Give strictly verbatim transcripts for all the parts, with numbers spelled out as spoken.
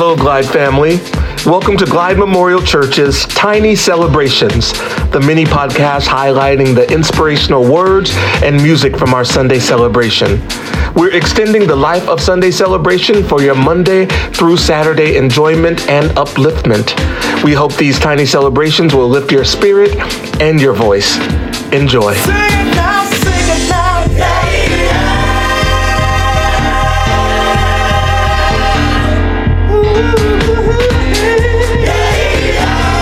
Hello, Glide family. Welcome to Glide Memorial Church's Tiny Celebrations, the mini podcast highlighting the inspirational words and music from our Sunday celebration. We're extending the life of Sunday celebration for your Monday through Saturday enjoyment and upliftment. We hope these tiny celebrations will lift your spirit and your voice. Enjoy. Sing it now, sing it now, yeah, yeah. Ooh, yeah, yeah.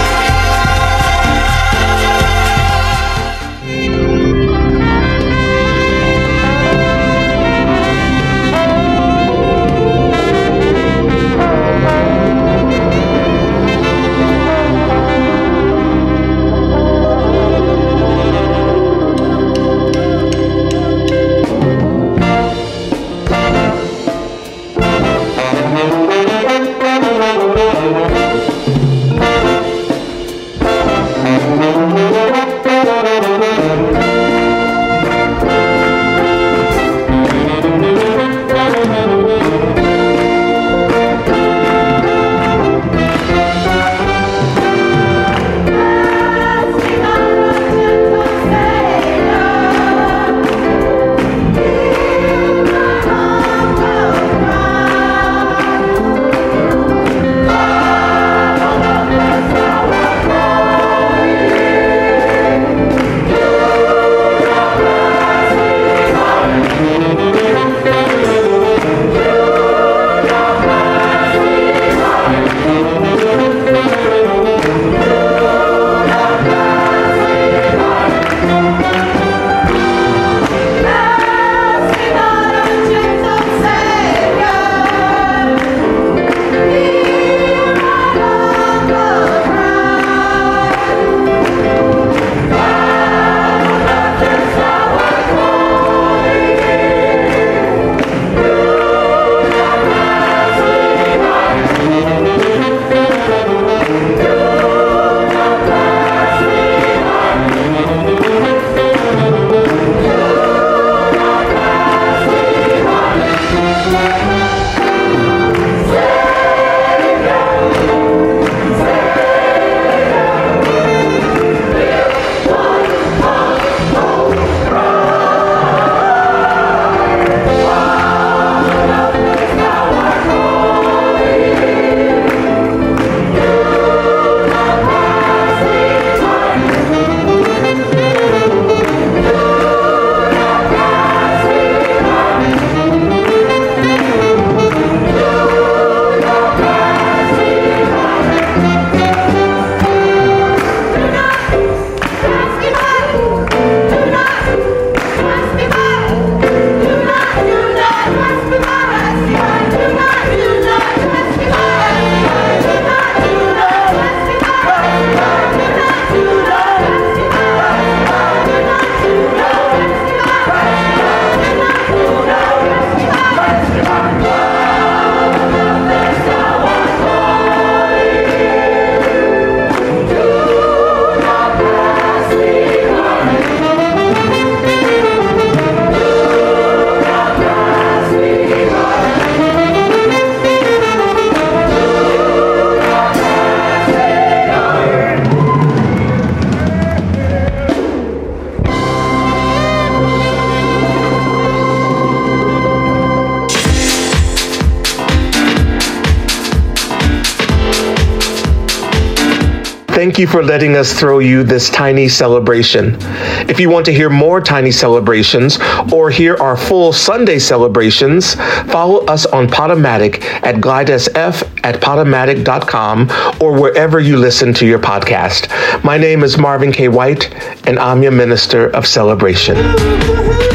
Thank you for letting us throw you this tiny celebration. If you want to hear more tiny celebrations or hear our full Sunday celebrations, follow us on Podomatic at glidesf at podomatic dot com or wherever you listen to your podcast. My name is Marvin K. White, and I'm your Minister of Celebration.